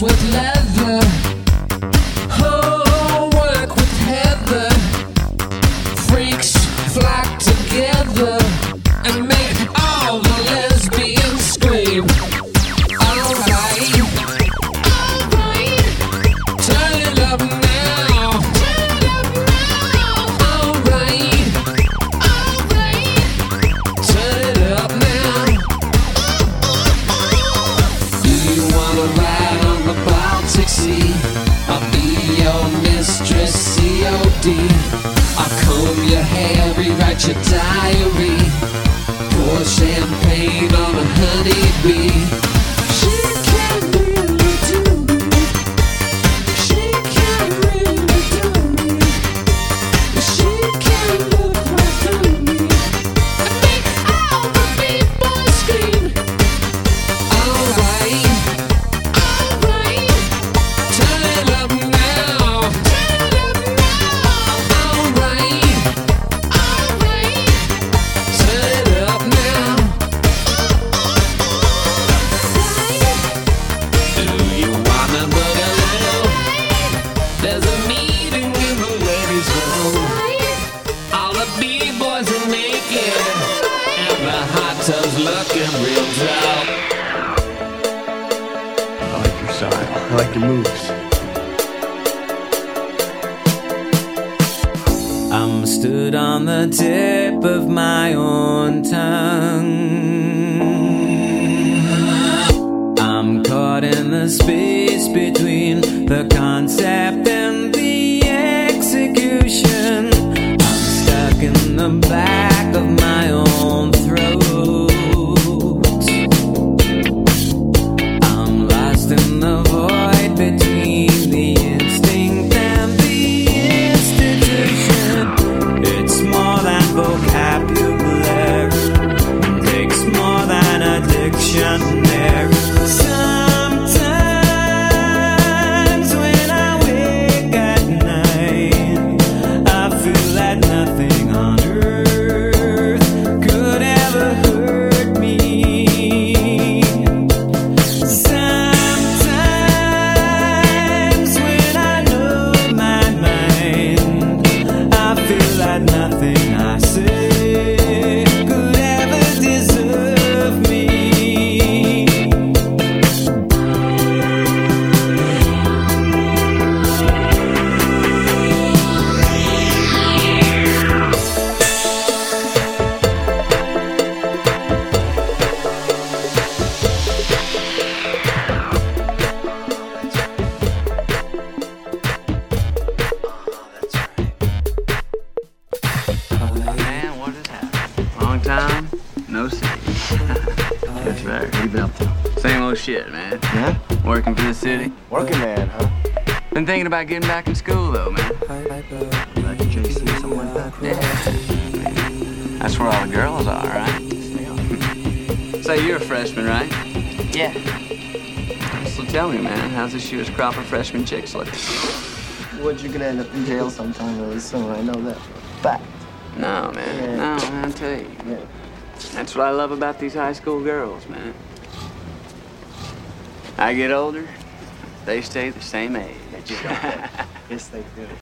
with leather. Oh, work with heather. Freaks flock together and make all the lesbians scream. Alright, alright, turn it up now. Alright, alright, turn it up now. Do you wanna ride on the Baltic Sea? I'll be your mistress, COD. I'll comb your hair, rewrite your diary. Pour champagne on a honeybee. She can't really do me. She can't really do me. She can't look right through me and make all the people scream. Alright, alright, turn it up now. Alright, alright, turn it up now. Do you wanna boogaloo? There's a meeting in the ladies' room. All the B-boys are naked and the hot tub's looking real dope. I like your style. I like your moves. I'm stood on the tip of my own tongue. I'm caught in the space between the concept and the execution. I'm stuck in the back of my own throat. I'm lost in the void between the instinct and the institution. It's more than vocabulary, takes more than a dictionary. Sometimes when I wake at night, I feel that nothing on earth could ever hurt me. Sometimes when I know my mind, I feel that nothing I say could ever deserve me. Man, what has happened? Long time, no see. That's right. What you been up to? Same old shit, man. Yeah? Working for the city. Working man, huh? Been thinking about getting back in school, though, man. Like JC or something like that? Yeah. That's where all the girls are, right? Say, you're a freshman, right? Yeah. So tell me, man, how's this year's crop of freshman chicks looking? What, you're gonna end up in jail sometime really soon. I know that. Fact. No, man. Yeah. No, man, I'll tell you. Yeah. That's what I love about these high school girls, man. I get older, they stay the same age. Yes, they do.